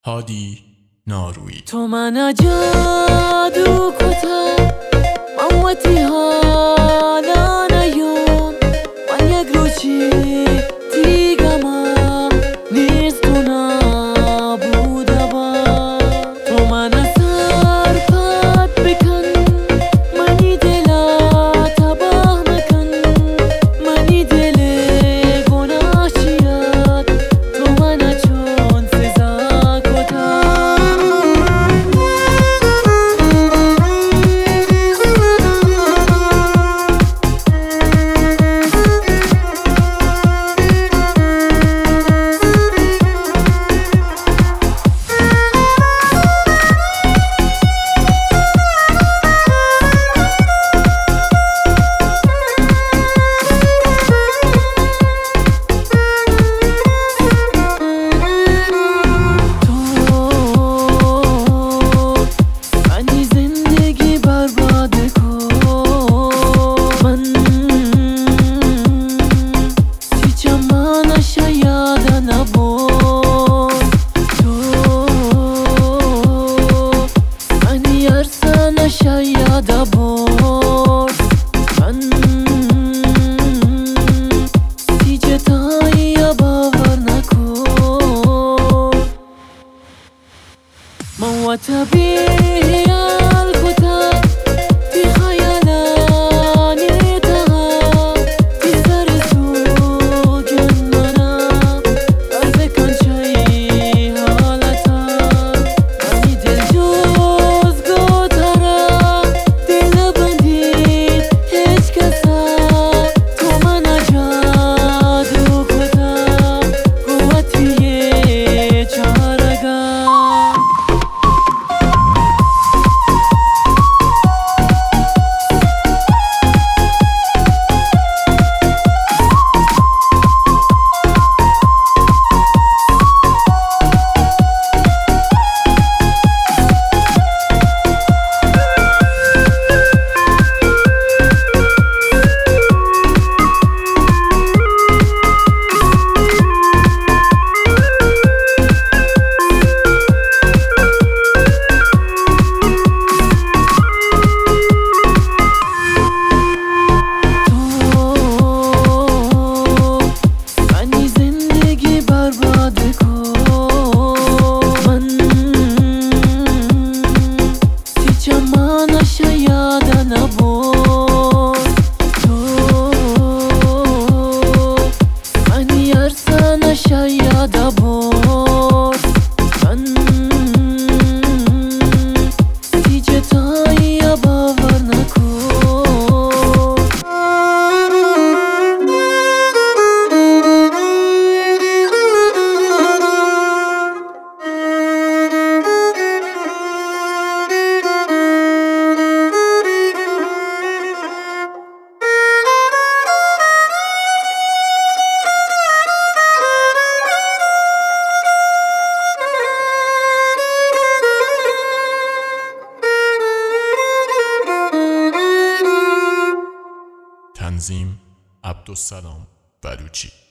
هادی نارویی تو من جادو کتا موتی حالا نیوم من یک روچی دیگه ما نیست تو نبوده با تو من سر پد بکن منی دلا تباه مکن منی دل گناه چیاد تو من چون سزا کتا شاید برد من دیگه تایی باور نکن موت بیال کتا تی خیالانی تا تی سر سوگن منم در بکن چایی حالتا منی دل جز گوتره شاید نبود تو منی ارسان شاید برد من دیگه تایی باور نکن تنظیم عبدالسلام بلوچی.